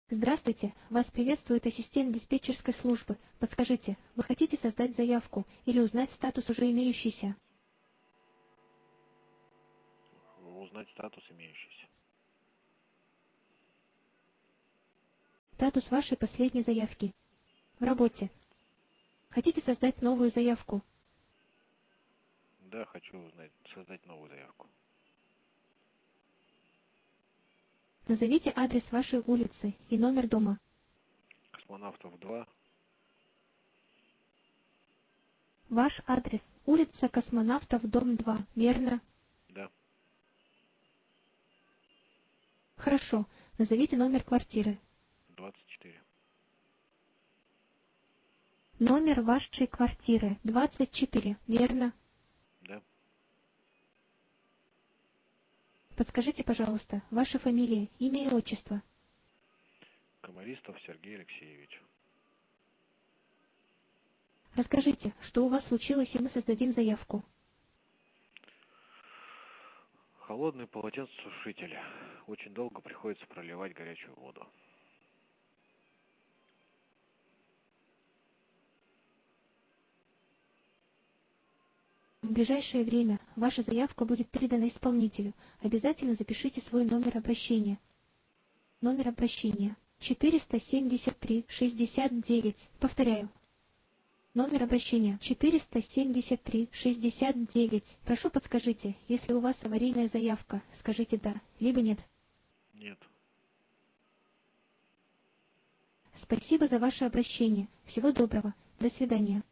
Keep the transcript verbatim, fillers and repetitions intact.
Здравствуйте, вас приветствует ассистент диспетчерской службы. Подскажите, вы хотите создать заявку или узнать статус уже имеющийся? Узнать статус имеющийся. Статус вашей последней заявки. В работе. Хотите создать новую заявку? Да, хочу узнать, создать новую заявку. Назовите адрес вашей улицы и номер дома. Космонавтов два. Ваш адрес. Улица Космонавтов, дом два. Верно? Да. Хорошо. Назовите номер квартиры. двадцать четыре. Номер вашей квартиры. двадцать четыре. Верно? Да. Подскажите, пожалуйста, ваша фамилия, имя и отчество. Комаристов Сергей Алексеевич. Расскажите, что у вас случилось, и мы создадим заявку. Холодный полотенцесушитель. Очень долго приходится проливать горячую воду. В ближайшее время ваша заявка будет передана исполнителю. Обязательно запишите свой номер обращения. Номер обращения четыреста семьдесят три шестьдесят девять. Повторяю. Номер обращения четыреста семьдесят три шестьдесят девять. Прошу, подскажите, если у вас аварийная заявка, скажите «да», либо «нет». Нет. Спасибо за ваше обращение. Всего доброго. До свидания.